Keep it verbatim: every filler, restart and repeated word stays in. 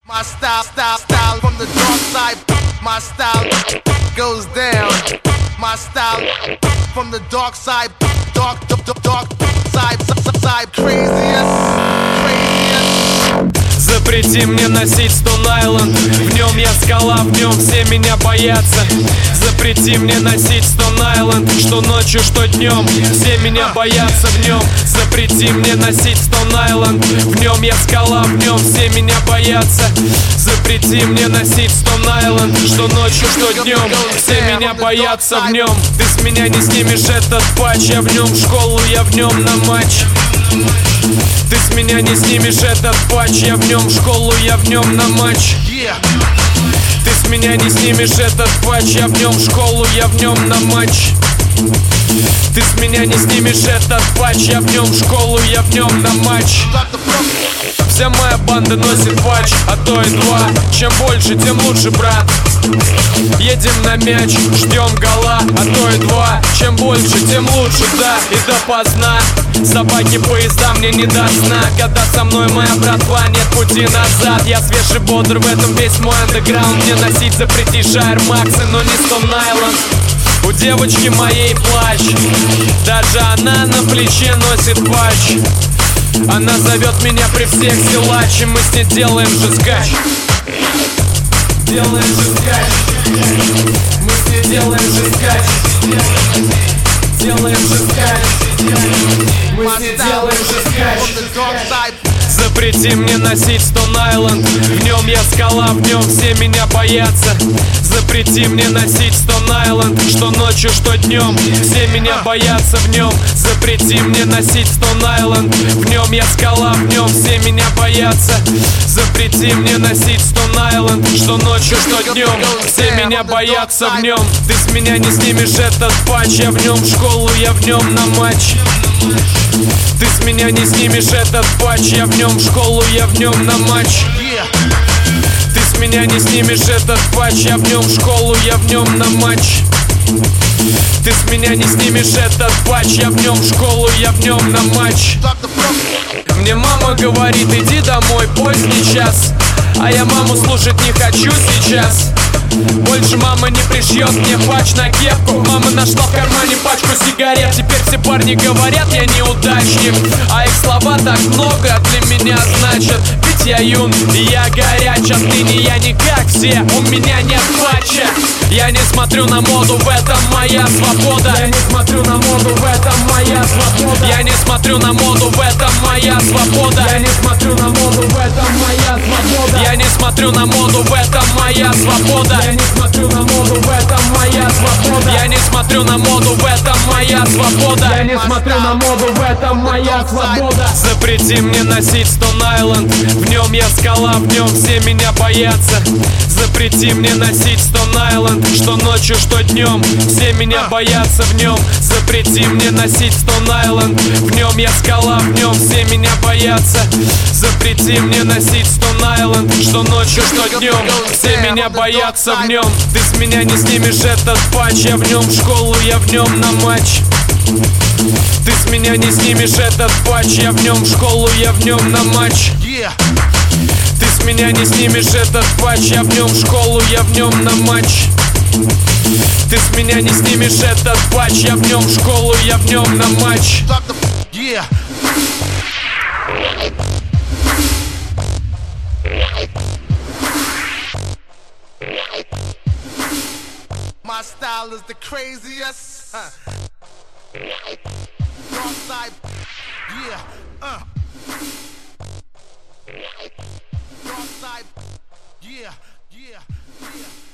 My style, style, style from the dark side. My style goes down. My style from the dark side. Dark, dark, dark side, side, craziest, craziest. Запрети мне носить Stone Island. В нем я скала, в нем все меня боятся. Запрети мне носить Stone Island. Что ночью, что днем, все меня боятся в нем. Запрети мне носить Stone Island. В нем я скала, в нем все меня боятся. Запрети мне носить Stone Island. Что ночью, что днем, все меня боятся в нем. Ты с меня не снимешь этот патч. Я в нем в школу, я в нем на матч. Ты с меня не снимешь этот патч. Я в нем в школу, я в нем на матч. Ты с меня не снимешь этот патч. Я в нем в школу, я в нем на матч. Ты с меня не снимешь этот патч. Я в нем в школу, я в нем на матч. Вся моя банда носит патч, а то и два. Чем больше, тем лучше, брат. Едем на мяч, ждем гола, а то и два. Чем больше, тем лучше, да, и допоздна. Собаки поезда мне не до сна. Когда со мной моя братва, нет пути назад. Я свеж и бодр, в этом весь мой андеграунд. Мне носить запретишь Air Max, но не Stone Island. У девочки моей плащ, даже она на плече носит патч. Она зовет меня при всех силач, и мы с ней делаем же скач. Делаем же скач. Мы с ней делаем же скач. Делаем же скач. Мы с ней делаем же скач. Запрети мне носить Stone Island. В нем я скала, в нем все меня боятся. Запрети мне носить Stone Island. Что ночью, что днем, все меня боятся в нем. Запрети мне носить Stone Island. В нем я скала, в нем все меня боятся. Запрети мне носить Stone Island. Что ночью, что днем, все меня боятся в нем. Ты с меня не снимешь этот патч. Я в нем в школу, я в нем на матч. Ты с меня не снимешь этот патч. Я в нем в школу, я в нем на матч. Ты с меня не снимешь этот патч. Я в нем в школу, я в нем на матч. Ты с меня не снимешь этот патч. Я в нем в школу, я в нем на матч. Мне мама говорит, иди домой, поздний час. А я маму слушать не хочу сейчас. Больше мама не пришьет мне патч на кепку. Мама нашла в кармане пачку сигарет. Теперь все парни говорят, я неудачник. А их слова так много для меня значат. Ведь я юн и я горяч. Отныне я не как все, у меня нет патча. Я не смотрю на моду, в этом моя свобода. Я не смотрю на моду, в этом моя свобода. Я не смотрю на моду, в этом моя свобода. Я не смотрю на моду, в этом моя свобода. Я не смотрю на моду, в этом моя свобода. Я не смотрю на моду, в этом моя свобода. Я не смотрю на моду, в этом моя свобода. Я не смотрю на моду, в этом моя свобода. Запрети мне носить Stone Island. В нем я скала, в нем все меня боятся. Запрети мне носить Stone Island. Что ночью, что днем, все меня боятся в нем. Запрети мне носить Stone Island. В нем я скала, в нем все меня боятся. Запрети мне носить Stone Island. Что ночью, что днем, все меня боятся в нем. Ты с меня не снимешь этот патч. Я в нем в школу, я в нем на матч. Ты с меня не снимешь этот патч. Я в нем в школу, я в нем на матч. Ты с меня не снимешь этот патч. Я в нем в школу, я в нем на матч. Ты с меня не снимешь этот патч. Я в нем в школу, я в нем на матч. My style is the craziest. Huh. Dark side, yeah. Uh. Dark side, yeah, yeah, yeah.